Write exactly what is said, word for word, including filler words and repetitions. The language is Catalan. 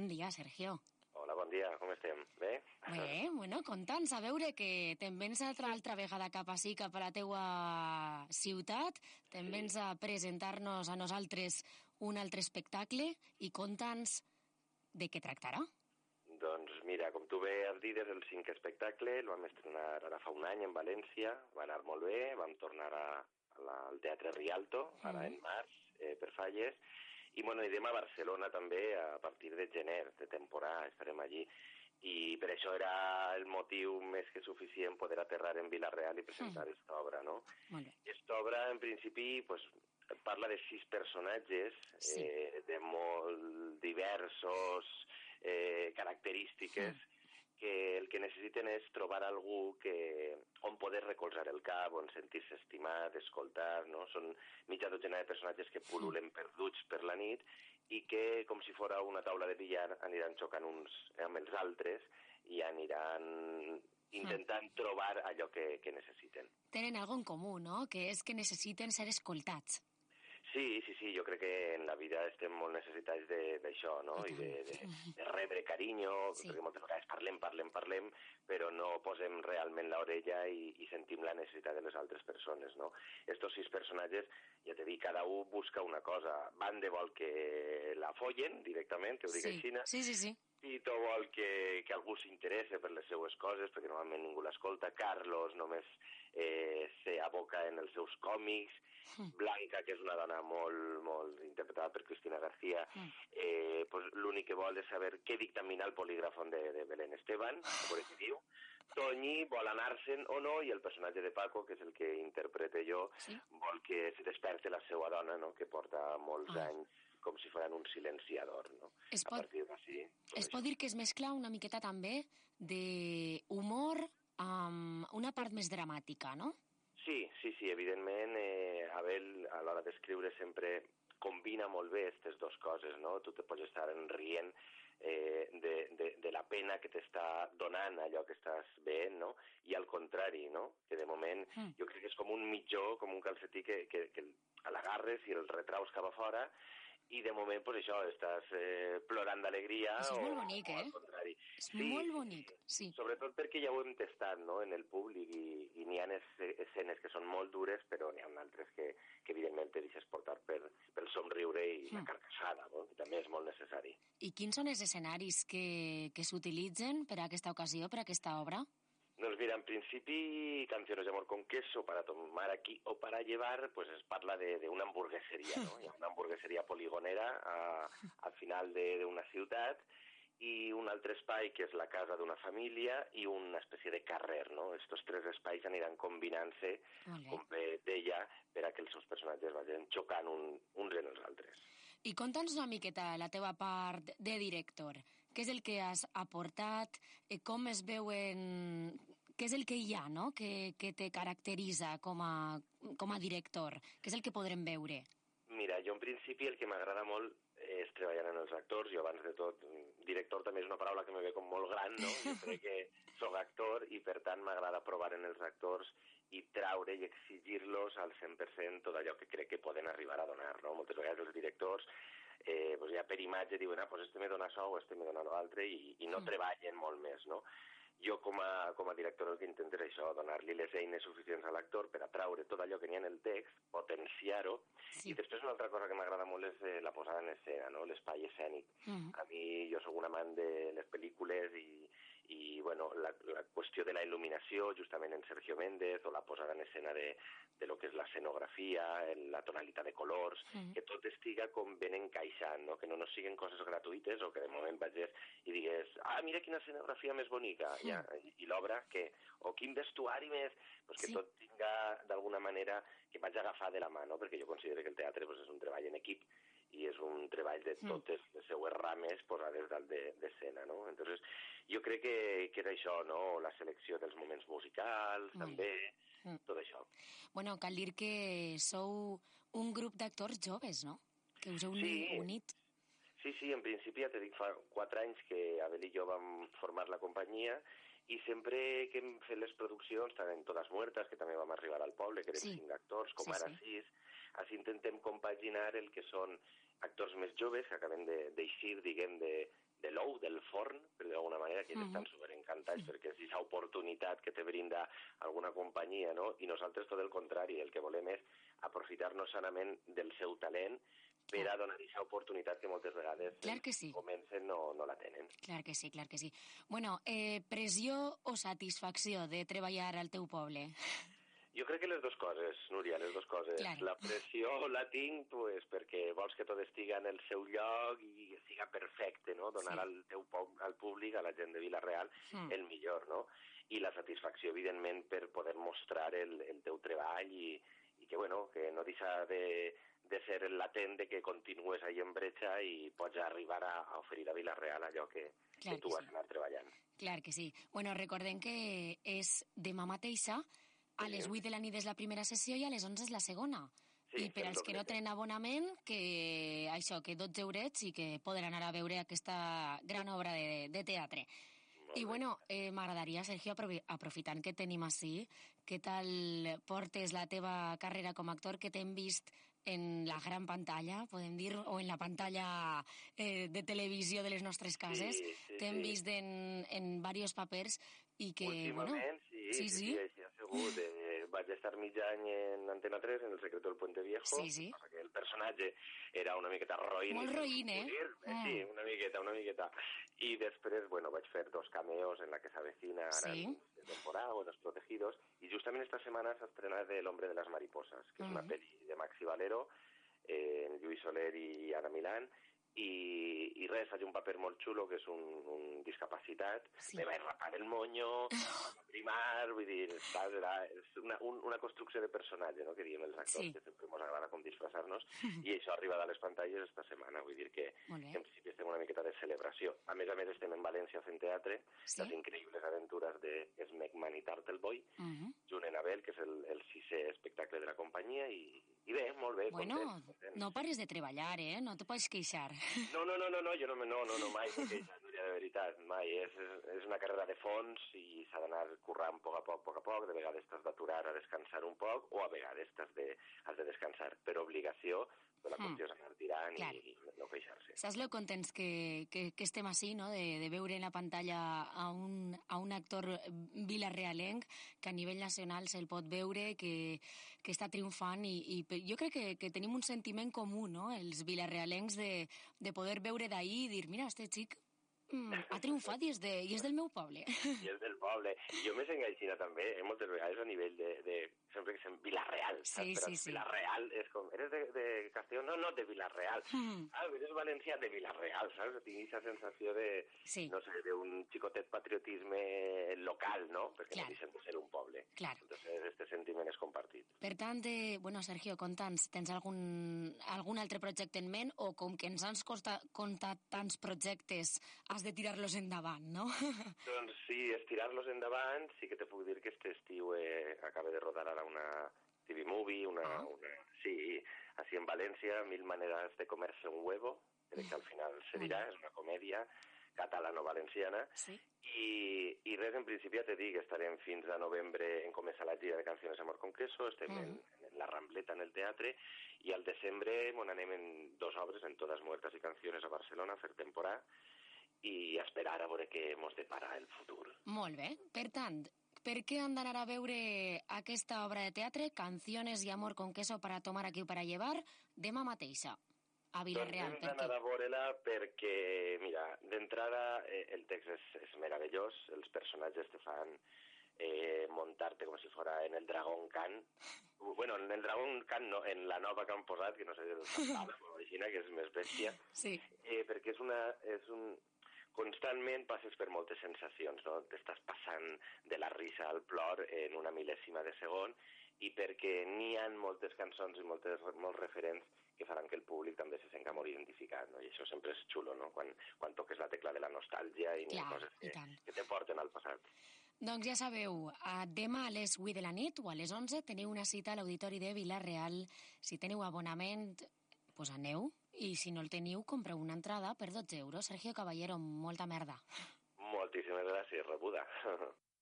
bon dia, Sergio. Hola, bon dia, com estem? Bé? Bé, bueno, contents a veure que te'n vens altra, altra vegada cap ací, cap a la teua ciutat, te'n Sí. vens a presentar-nos a nosaltres un altre espectacle i conta'ns de què tractarà. Doncs mira, com tu bé has dit, és el cinquè espectacle, el vam estrenar ara fa un any en València, va anar molt bé, vam tornar a, a la, al Teatre Rialto, ara Mm. en març, eh, per Falles, i bueno, anirem a Barcelona també a partir de gener, de temporada, estarem allí. I per això era el motiu més que suficient poder aterrar en Vila-real i presentar aquesta mm. obra, no? Molt bé. Aquesta obra, en principi, pues, parla de sis personatges Sí. eh, de molt diversos eh, característiques mm. que el que necessiten és trobar algú que, on poder recolzar el cap, on sentir-se estimat, escoltar, no? Són mitja dotzena de personatges que pul·lulen perduts per la nit i que, com si fora una taula de billar, aniran xocant uns amb els altres i aniran intentant mm. trobar allò que, que necessiten. Tenen algo en comú, no?, que és que necessiten ser escoltats. Sí, sí, sí, jo crec que en la vida estem molt necessitats d'això, no? I de, de, de rebre carinyo, sí. Perquè moltes vegades parlem, parlem, parlem, però no posem realment l'orella i, i sentim la necessitat de les altres persones, no? Estos sis personatges, ja t'he dit, cada un busca una cosa. Bande vol que la follen directament, que ho dic sí. així, sí, sí, sí. Tito vol que, que algú s'interessa per les seues coses, perquè normalment ningú l'escolta. Carlos només eh, s'aboca en els seus còmics. Mm. Blanca, que és una dona molt, molt interpretada per Cristina García, mm. eh, pues, l'únic que vol és saber què dictamina el polígrafon de, de Belén Esteban, a veure què diu. Toñi vol anar-se'n o no, i el personatge de Paco, que és el que interprete jo, sí. vol que se desperte la seva dona, no?, que porta molts ah. anys com si fos un silenciador, no? Es pot, a partir d'ací... Es pot dir que es mescla una miqueta també d'humor amb una part més dramàtica, no? Sí, sí, sí, evidentment, eh, Abel, a l'hora d'escriure sempre combina molt bé aquestes dues coses, no? Tu te pots estar rient eh, de, de, de la pena que t'està donant allò que estàs veient, no? I al contrari, no? Que de moment mm. jo crec que és com un mitjó, com un calcetí que, que, que l'agarres i el retraus cap a fora, i de moment, pues això, estàs eh, plorant d'alegria. Això és o, molt bonic, eh? O al contrari. És sí, molt bonic, sí. Sobretot perquè ja ho hem tastat, no?, en el públic, i, i n'hi ha escenes que són molt dures, però n'hi ha altres que, que evidentment te deixes portar per, pel somriure i mm. la carcassada, no?, que també és molt necessari. I quins són els escenaris que, que s'utilitzen per a aquesta ocasió, per a aquesta obra? Doncs mira, en principi, Canciones de amor con queso, para tomar aquí o para llevar, pues es parla d'una hamburgueseria, no? Hi ha una hamburgueseria poligonera a, al final d'una ciutat, i un altre espai que és la casa d'una família i una espècie de carrer, no? Estos tres espais aniran combinant-se, com bé deia, per a que els seus personatges vagin xocant un, uns en els altres. I conta'ns una miqueta la teva part de director. Què és el que has aportat? Com es veuen... Què és el que hi ha, no?, que, que te caracteritza com a, com a director? Què és el que podrem veure? Mira, jo en principi el que m'agrada molt és treballar en els actors. Jo abans de tot, director també és una paraula que me ve com molt gran, no? Jo crec que soc actor i per tant m'agrada provar en els actors i traure i exigir-los al cent per cent tot allò que crec que poden arribar a donar, no? Moltes vegades els directors eh, pues ja per imatge diuen, ah, pues este me dona això o este me dona l'altre, i, i no mm. treballen molt més, no? Jo com a, com a director el que intento és això, donar-li les eines suficients a l'actor per atraure tot allò que n'hi ha en el text, potenciar-ho, sí. I després una altra cosa que m'agrada molt és eh, la posada en escena, no?, l'espai escènic. Mm. A mi, jo sóc un amant de les pel·lícules i, i bueno, la, la qüestió de la il·luminació, justament en Sergio Méndez, o la posada en escena de, de lo que és l'escenografia, la tonalitat de colors, mm. que tot estiga com ben encaixant, no?, que no, no siguin coses gratuïtes o que de moment vagis i digues, ah, mira quina escenografia més bonica, mm. ja, i, i l'obra, que, o quin vestuari més, pues que sí. Tot tinga d'alguna manera que vaig agafar de la mà, no?, perquè jo considero que el teatre pues, és un treball en equip i és un treball de totes les seues rames posades dalt d'escena, no? Entonces, jo crec que, que és això, no?, la selecció dels moments musicals, mm. també, mm. tot això. Bueno, cal dir que sou un grup d'actors joves, no?, que us heu sí. unit. Sí, sí, en principi ja t'he dit fa quatre anys que Abel i jo vam formar la companyia, i sempre que hem fet les produccions, tant en Todas Muertas, que també vam arribar al poble, que eren sí. cinc actors, com sí, ara sí. sis, així intentem compaginar el que són actors més joves, que acaben d'eixir, diguem, de, de l'O retorn, per d'alguna manera, que ells estan superencantats perquè és aquesta oportunitat que te brinda alguna companyia, no? I nosaltres tot el contrari, el que volem és aprofitar-nos sanament del seu talent per a donar aquesta oportunitat que moltes vegades clar que sí. comencen no, no la tenen. Clar que sí, clar que sí. Bueno, eh, pressió o satisfacció de treballar al teu poble? Jo crec que les dues coses, Núria, les dues coses. Claro. La pressió la tinc pues, perquè vols que tot estigui en el seu lloc i que siga perfecte, no? Donar sí. al teu al públic, a la gent de Vila-real, mm. el millor, no? I la satisfacció, evidentment, per poder mostrar el, el teu treball i, i que, bueno, que no deixa de, de ser el latent de que continues ahí en bretxa i pots arribar a, a oferir a Vila-real allò que, que tu que has sí. anat treballant. Clar que sí. Bueno, recordem que és demà mateixa, a les vuit de la nit és la primera sessió i a les onze és la segona. Sí, I per als que no tenen abonament, que això, que dotze eurets i que poden anar a veure aquesta gran obra de, de teatre. Molt I bé. Bueno, eh, m'agradaria, Sergio, aprofitant que tenim així, què tal portes la teva carrera com a actor, que t'hem vist en la gran pantalla, podem dir, o en la pantalla eh, de televisió de les nostres cases. Sí, sí, T'hem sí. vist en, en diversos papers i que, últimament, bueno... Sí, sí, sí, sí, sí, ha sigut. Eh, vaig estar mig any en Antena tres, en El secreto del Puente Viejo, sí, sí. que el personatge era una miqueta roïn. Molt roïn, eh? Mm. Sí, una miqueta, una miqueta. I després, bueno, vaig fer dos cameos en La que s'avecina, ara sí. en temporada, o Los protegidos, i justament esta setmana s'ha estrenat El hombre de las mariposas, que mm. és una pel·li de Maxi Valero, eh, Lluís Soler i Ada Milán, i, i res, faig un paper molt xulo, que és un, un discapacitat, sí. me vaig rapar el monyo, primar, vull dir, saps? Era, és una, un, una construcció de personatge, no?, que diem els actors, sí. que sempre ens agrada com disfressar-nos, i això arriba a les pantalles esta setmana, vull dir que, que en principi estem una miqueta de celebració. A més a més estem en València fent teatre, sí. les increïbles aventures de Smegman i Turtleboy, uh -huh. junt en Abel, que és el, el sisè espectacle de la companyia, i, i bé, molt bé, bueno, content, content. No pares de treballar, eh? No te pots queixar. No, no, no, no, no, jo no, no, no, no mai m'he queixat, Núria, de veritat, mai. És, és una carrera de fons i s'ha d'anar currant a poc a poc, a poc a poc, de vegades t'has d'aturar a descansar un poc o a vegades t'has de, has de descansar, per obligació, de la qüestió és anar tirant i, i no queixar-se. Saps lo contents que, que, que estem així, no?, de, de veure en la pantalla a un, a un actor vilarealenc que a nivell nacional se'l pot veure, que, que està triomfant i, i jo crec que, que tenim un sentiment comú, no?, els vilarealencs de, de poder veure d'ahir i dir, mira, este xic mm, ha triomfat i és, de, i és del meu poble. I és del poble. Jo m'he engaixinat també, eh, moltes vegades a nivell de... de sempre que sent Vila-real, sí, saps? Sí, sí. Vila-real és com... Eres de, de Castelló? No, no, de Vila-real. Mm. Ah, eres valencià de Vila-real, saps? Tinc aquesta sensació de, sí. no sé, d'un xicotet patriotisme local, no? Perquè clar. No deixen de ser un poble. Clar. Entonces, este sentiment és compartit. Per tant, eh, bueno, Sergio, conta'ns, tens algun, algun altre projecte en ment o com que ens has contat tants projectes has de tirar-los endavant, no? Doncs sí, és tirar-los endavant. Sí que te puc dir que este estiu eh, acaba de rodar ara una T V movie, una, ah. una... Sí, així en València, Mil maneras de comerse un huevo, crec que al final se dirà, és una comèdia catalano-valenciana, sí. I, i res, en principi ja te dic, estarem fins a novembre en començar la gira de Canciones Amor con Queso, estem mm. en, en la Rambleta, en el teatre, i al desembre mon anem en dos obres, en Todas muertas y canciones a Barcelona, a fer temporada, i esperar a veure què mos depara el futur. Molt bé, per tant, per què han d'anar a veure aquesta obra de teatre, Canciones y amor con queso para tomar aquí o para llevar, demà mateixa, a Vila-real? Doncs hem d'anar a veure-la perquè, mira, d'entrada eh, el text és, és meravellós, els personatges te fan eh, montarte com si fora en el Dragon Khan. Bueno, en el Dragon Khan no, en la nova que han posat, que no sé si l'original, que és més bèstia, sí. eh, perquè és una... És un, constantment passes per moltes sensacions, no? T'estàs passant de la risa al plor en una mil·lèsima de segon i perquè n'hi ha moltes cançons i moltes, molts referents que faran que el públic també se senta molt identificat, no? I això sempre és xulo, no? Quan, quan toques la tecla de la nostàlgia i clar, coses que, i que te porten al passat. Doncs ja sabeu, demà a les vuit de la nit o a les onze teniu una cita a l'Auditori de Vila-real. Si teniu abonament, doncs aneu. I si no el teniu, compreu una entrada per dotze euros. Sergio Caballero, molta merda. Moltíssimes gràcies, rebuda.